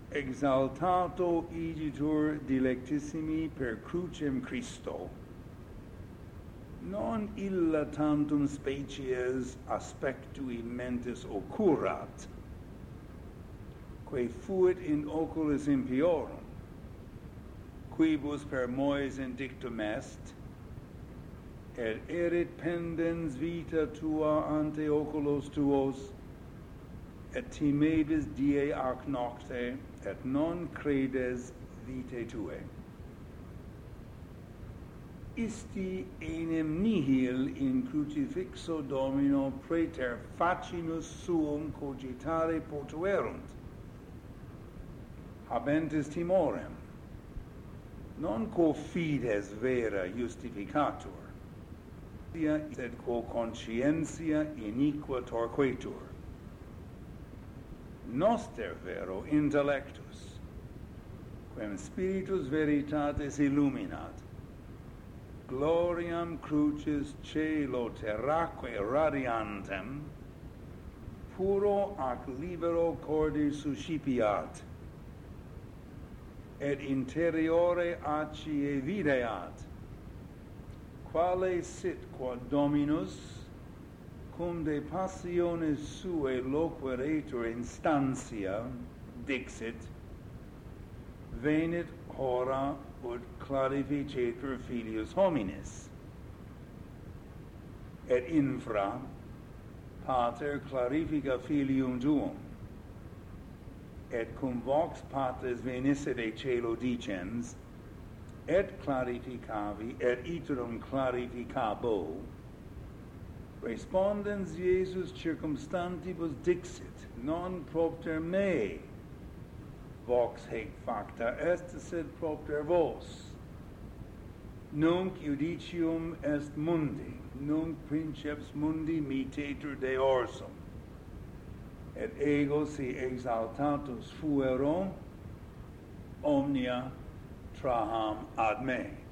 exaltato igitur dilectissimi per crucem Christo, non illa tantum species aspectui mentis occurrat, quae fuit in oculis impiorum, quibus per moes indictum est, et erit pendens vita tua ante oculos tuos, et timebis die ac nocte, et non credes vitae tuae. Isti enim nihil in crucifixo Domino praeter facinus suum cogitare potuerunt, habentis timorem, non quo fides vera justificatur, sed quo conscientia iniqua torquetur. Noster vero intellectus, quem spiritus veritatis illuminat, gloriam crucis caelo terraque radiantem, puro ac libero cordis suscipiat, et interiore acie videat, quale sit quod Dominus, cum de passiones suae loqueretur instantia, dixit, venit hora ut clarificetur filius hominis, et infra pater clarifica filium tuum, et cum vox patris venisside caelo dicens, et clarificavi, et iterum clarificabo, respondens Iesus circumstantibus dixit, non propter me, vox haec facta est, sed propter vos. Nunc judicium est mundi, nunc princeps mundi mitetur de orsum, et ego si exaltatus fuero, omnia traham ad me.